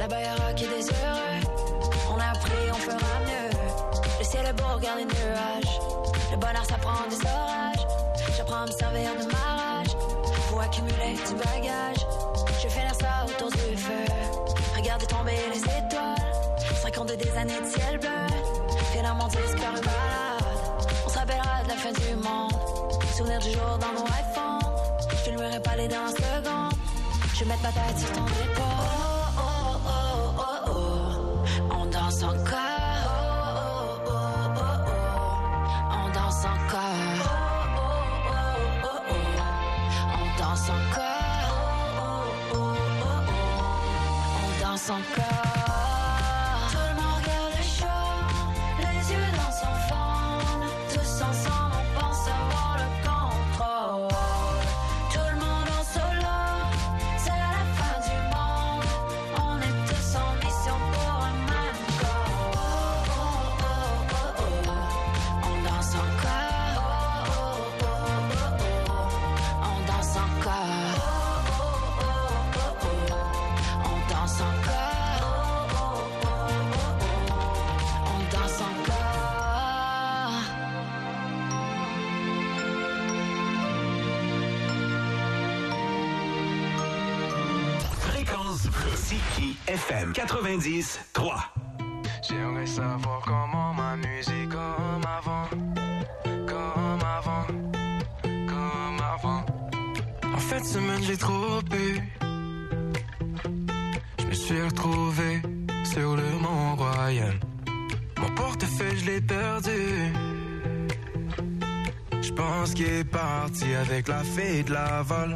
Là-bas y'a rock et des heureux. On a appris, on fera mieux. Le ciel est beau, regarde les nuages. Le bonheur ça prend des orages. J'apprends à me servir de ma rage pour accumuler du bagage. Je vais finir ça autour du feu. Regarder tomber les étoiles. Se raconter des années de ciel bleu. Finir mon disque par une balade. On se rappellera de la fin du monde. Souvenir du jour dans nos iPhones. Je filmerai pas les dernières secondes. Je vais mettre ma tête sur ton épaule. Oh, oh, oh, oh, oh, oh. On danse encore. Oh, oh, oh, oh, oh. On danse encore. Oh, oh, oh, oh, oh. On danse encore. Oh, oh, oh, oh, oh. On danse encore. FM 90.3. J'aimerais savoir comment m'amuser comme avant. Comme avant. Comme avant. En fin de semaine, j'ai trop bu. Je me suis retrouvé sur le Mont Royal. Mon portefeuille, je l'ai perdu. Je pense qu'il est parti avec la fille de Laval.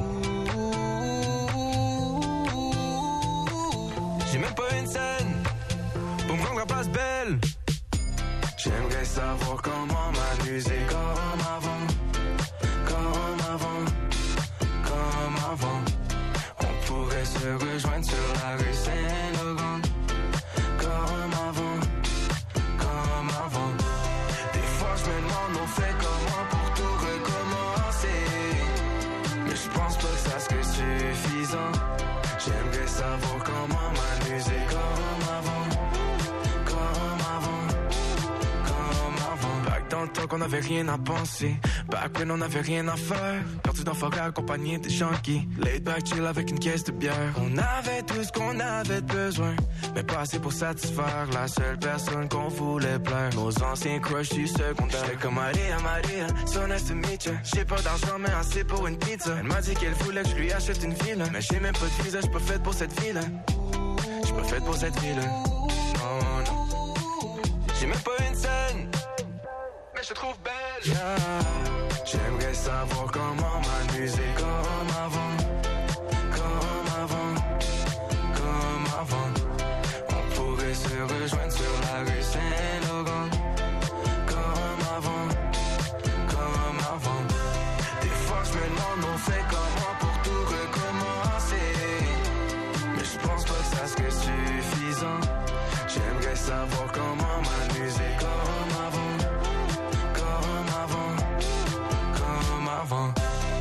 J'ai même pas une scène pour me rendre la place belle. J'aimerais savoir comment m'amuser comme avant. Comme avant. Comme avant. On pourrait se rejoindre sur la rue Saint-Laurent. Comme avant. Comme avant. Des fois je me demande on fait comment pour tout recommencer. Mais je pense pas que ça serait suffisant. J'aimerais savoir comment m'amuser comme avant. Comme avant. Comme avant. Back dans le temps qu'on avait rien à penser. Back when on avait rien à faire. Perdu dans forêt accompagné des junkies. Laid back chill avec une caisse de bière. On avait tout ce qu'on avait besoin, mais pas assez pour satisfaire la seule personne qu'on voulait plaire. Nos anciens crushs du secondaire. J'étais comme Maria, Maria, so nice to meet ya. J'ai pas d'argent mais assez pour une pizza. Elle m'a dit qu'elle voulait que je lui achète une ville. Mais j'ai même pas de visa, j'suis pas faite pour cette ville. J'suis pas faite pour cette ville. Non, non. J'ai même pas une scène, mais je te trouve belle. Yeah. J'aimerais savoir comment m'amuser comme avant. Comme avant. Comme avant. On pourrait se rejoindre sur la rue Saint-Laurent. Comme avant. Comme avant. Des fois je me demande on fait comment pour tout recommencer. Mais je pense pas que ça serait suffisant. J'aimerais savoir comment m'amuser comme avant. Comme avant. Comme avant.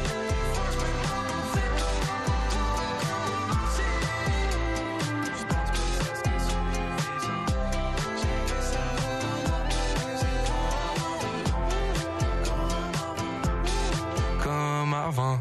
Comme avant.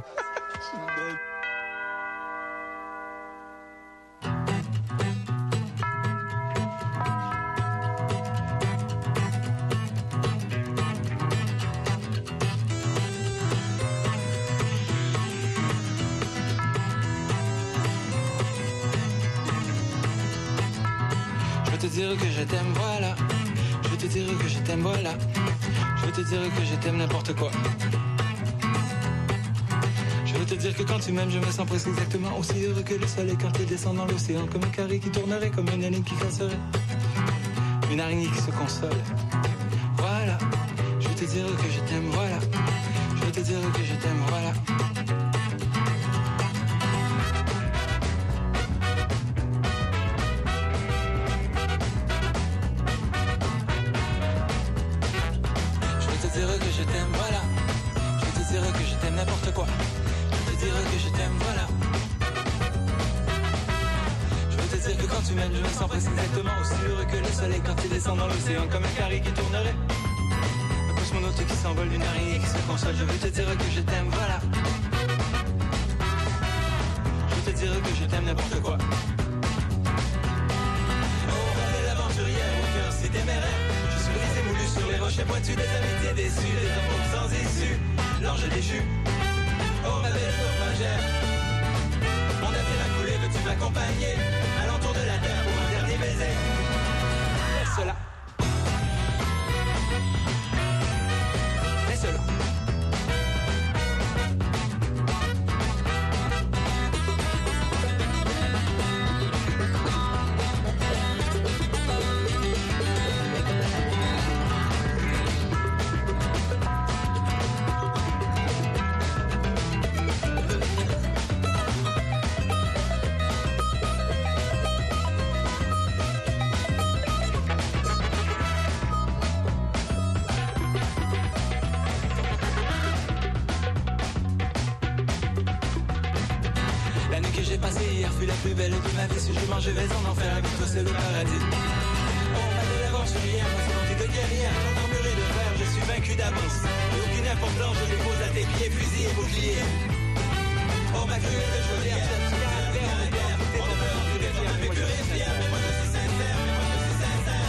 Je veux te dire que je t'aime, voilà. Je veux te dire que je t'aime, voilà. Je veux te dire que je t'aime n'importe quoi. Je veux te dire que quand tu m'aimes, je me sens presque exactement aussi heureux que le soleil quand il descend dans l'océan. Comme un carré qui tournerait, comme une énigme qui casserait. Une araignée qui se console. Voilà. Je veux te dire que je t'aime, voilà. Je veux te dire que je t'aime, voilà. Je veux te dire que je t'aime, voilà. Je veux te dire que je t'aime n'importe quoi. Je veux te dire que je t'aime, voilà. Je veux te dire que quand quand tu m'aimes, je me sens presque exactement aussi heureux que le soleil quand il descend dans l'océan comme un carré qui tournerait. Un cosmonaute qui s'envole d'une araignée qui se console. Je veux te dire que je t'aime, voilà. Je veux te dire que je t'aime n'importe quoi. Oh, belle aventurière au cœur si téméraire. Je suis brisé moulu sur les rochers pointus des amitiés déçues, des amours sans issue, l'ange déchu. Oh, ma belle naufragère. Mon navire a coulé, veux-tu m'accompagner à l'entour de la terre pour un dernier baiser? Laisse-la. Laisse-la. La plus belle de ma vie, si je mange, je vais en enfer, avec toi c'est le paradis. Oh, ma belle aventurière, ma volonté de guerrière, ton armuré de fer, je suis vaincu d'avance. Et aucune importance, je dépose à tes pieds, fusil et bouclier. Oh, ma cruelle de chaudière, tu as un verre de guerre, on ne peut en plus d'être un peu pur et fier, mais moi je suis sincère, mais moi je suis sincère.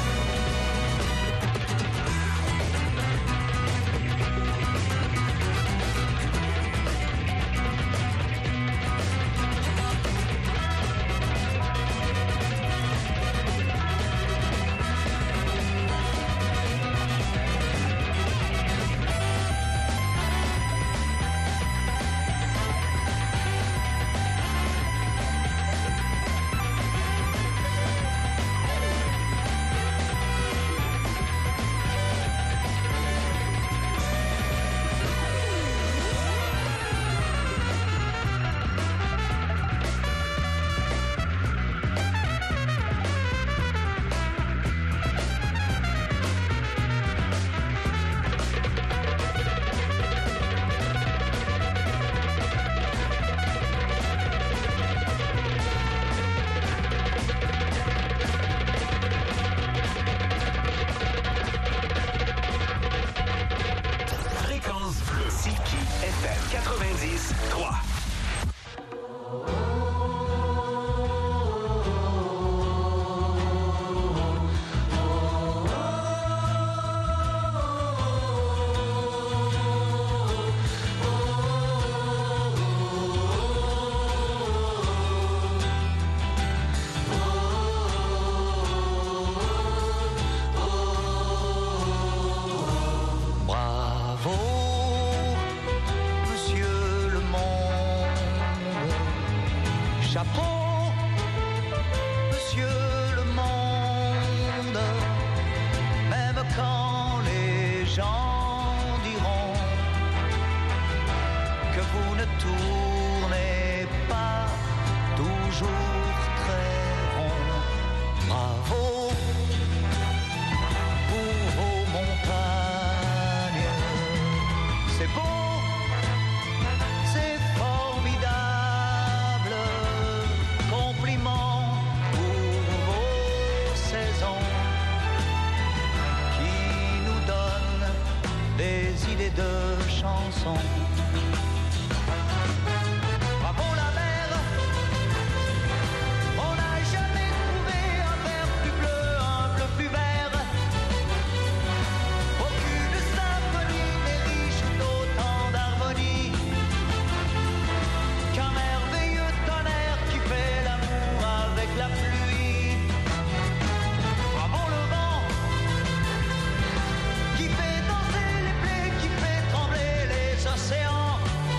Qui fait danser les plaies, qui fait trembler les océans.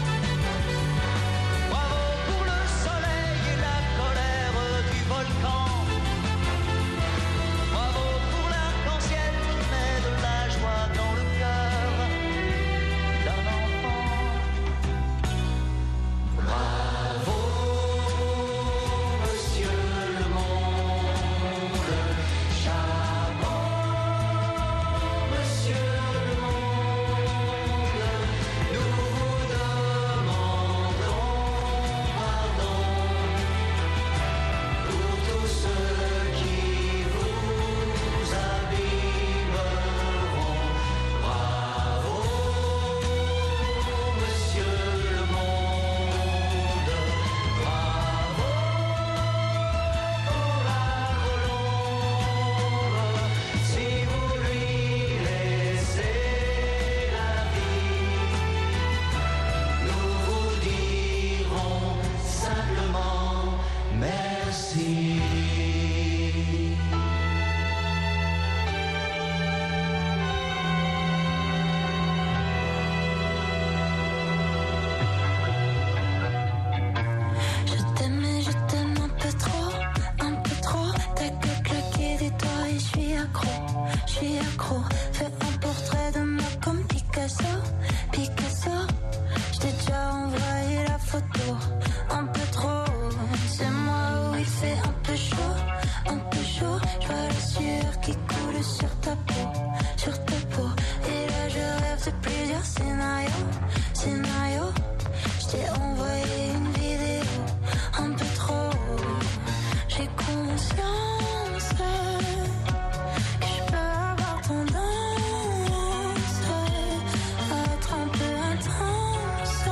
j'suis accro. Fais un portrait de moi comme Picasso. J't'ai déjà envoyé la photo. Un peu trop, c'est moi où il fait un peu chaud. J'vois la sueur qui coule sur ta peau. Et là je rêve de plusieurs scénarios. J't'ai envoyé une vidéo. Un peu trop, j'ai conscience que je peux avoir tendance à être un peu intense.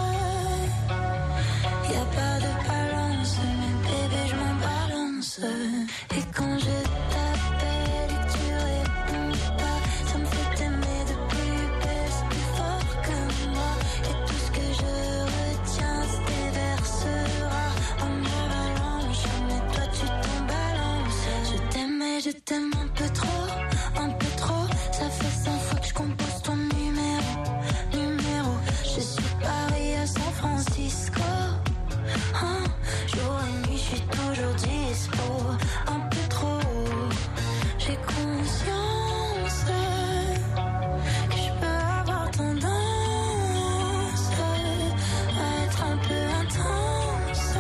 Y'a pas de balance, mais bébé je m'en balance. Et quand je t'appelle et que tu réponds pas, ça me fait t'aimer de plus belle, c'est plus fort que moi. Et tout ce que je retiens se déversera en avalanche. Mais toi tu t'en balances. Je t'aime un peu trop. Ça fait 100 fois que je compose ton numéro. Je suis Paris à San Francisco. Jour et nuit, je suis toujours dispo. Un peu trop, j'ai conscience que je peux avoir tendance à être un peu intense.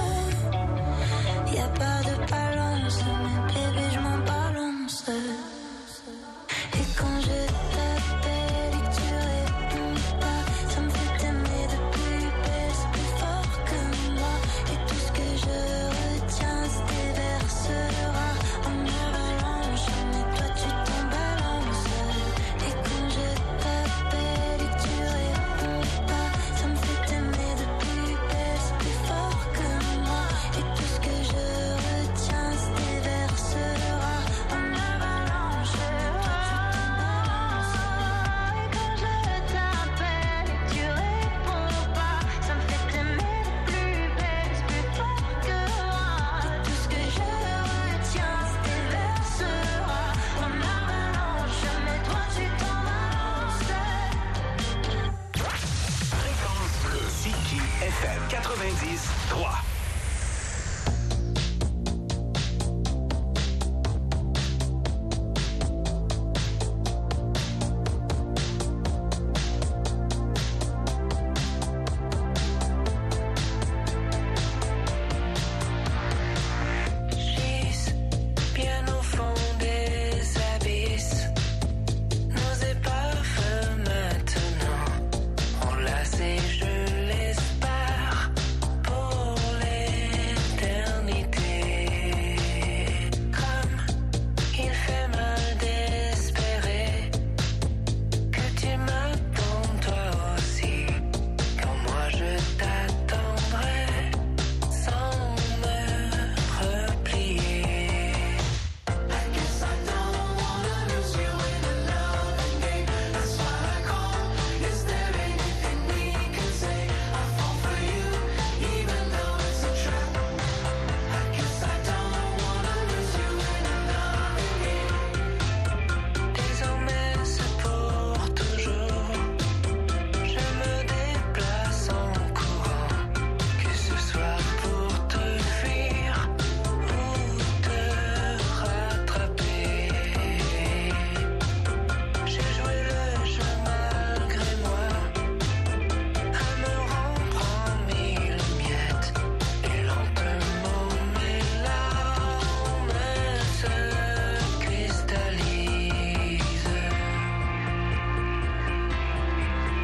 Y'a pas de balance, mais bébé, je m'en balance. Et quand je t'appelle et que tu réponds pas, ça me fait t'aimer de plus belle, c'est plus fort que moi. Et tout ce que je retiens se déversera en avalanche. Mais toi tu t'en balances. Et quand je t'appelle et que tu réponds pas, ça me fait t'aimer de plus belle, c'est plus fort que moi. Et tout ce que je retiens se déversera en avalanche. Et quand je t'appelle et que tu réponds pas, ça me fait t'aimer de plus belle, c'est plus fort que moi. Tout ce que je retiens se déversera en avalanche. Mais toi tu t'en balances. Fréquence Bleue. Ziki FM 90.3.